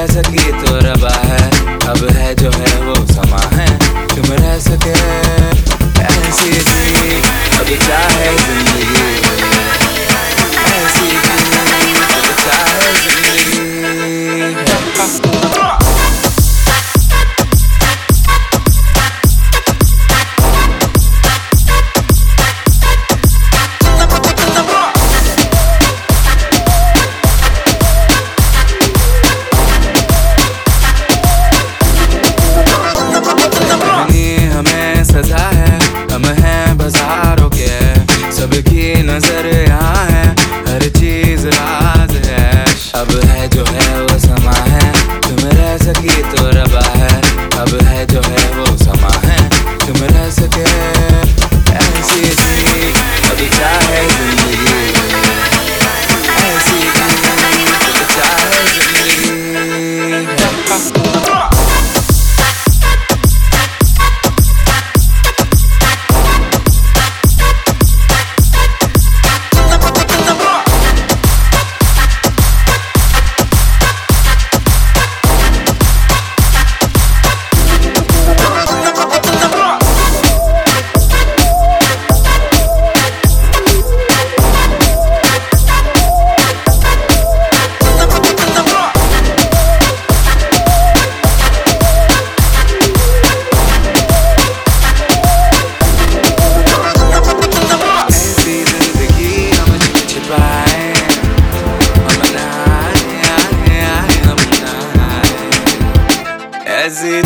रह सकी तो रबा है, अब है जो है वो समा है। तुम रह सके ऐसी थी, अब चाहे जिंदगी ऐसी थी, अब चाहे जिंदगी। सजा है, हम हैं बाजारों के, सबकी नजर यहाँ है, हर चीज राज है। अब है जो है वो समा है, तुम रह सकी तो रबा है, अब है जो है वो समा है। तुम रह सके ऐसी थी, अब चाहे जिंदगी ऐसी थी, अब चाहे जिंदगी। ऐसी